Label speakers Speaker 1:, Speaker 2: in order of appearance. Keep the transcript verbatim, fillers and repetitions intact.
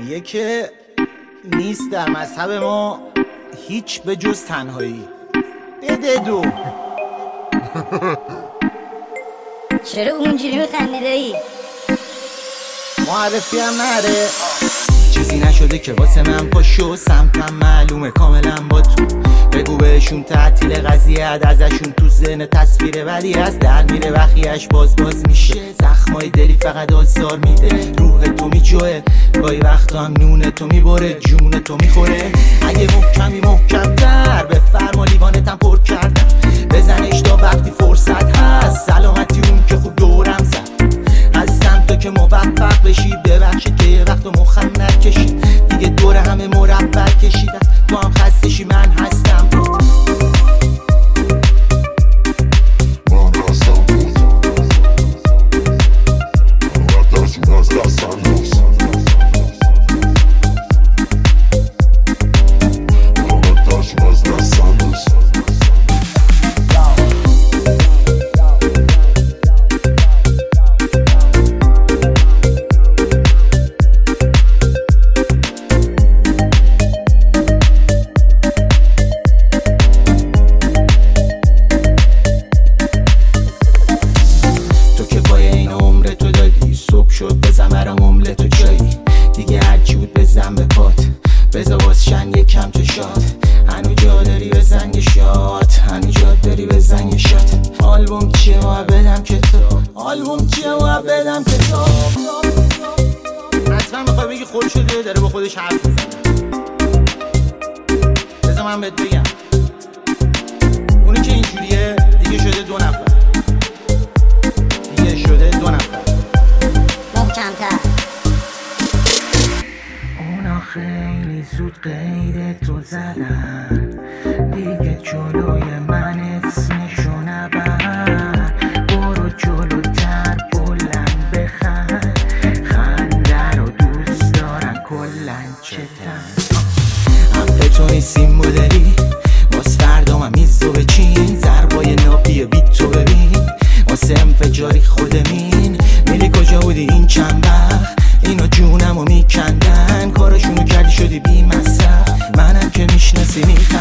Speaker 1: میگه که نیست در مذهب ما هیچ به جز تنهایی. بده دو.
Speaker 2: چرا اونجوری میخندی دایی؟
Speaker 1: معرفی هم نره، چیزی نشده که واسه من پاشو، سمتم معلومه کاملا با تو. بگو بهشون تعطیل قضیه ازشون تو ذهن تصویره، ولی از در میره بخیش باز باز میشه. زخمای دلی فقط آزار میده، روح تو میجوه گاهی وقتا هم نون تو میبره، جون تو میخوره. اگه محکمی محکم تر به فرما لیوانتم پر کردم، بزنش تا وقتی فرصت هست، سلامتی اون که خوب دورم زد. هستم تو که موفق بشی، ببخشید که یه وقت مخم نکشید، دیگه دور همه مربع کشیدم، تو هم خستشی من هستم بود.
Speaker 3: من هستم بود، من ترسیم از دستم دوست، من ترسیم از دستم دوست. شد بزن برام املت و چایی، دیگه هرچی بود بزن به پات، بزا واسشن یکم تو شاد. هنو جا داری بزن یه شاد، هنو جا داری بزن یه شاد. آلبوم چیه ما بدم کتاب، آلبوم چیه ما بدم کتاب. حتما میخوای بگی خودشو دیگه داره با خودش حرف میزنه. بزا من بهت بگم اونی که اینجوریه دیگه شده دو نفر، دیگه شده دو نفر
Speaker 2: کمتر.
Speaker 4: اونا خیلی زود قید تو زدن، دیگه جلوی من اسمشو نبر. برو جلوتر بلند بخند، خنده رو دوست دارن کلن چتن.
Speaker 1: هم تو نیستیم مدلی، باز فردا من میزو بچین، ضربای نابی بیت تو ببین، واسه انفجاری خودمین. میری کجا بودی این چند وقت، اینا جونمو میکندن، کارشونو کردی شدی بی مصرف. منم که میشناسی میخندی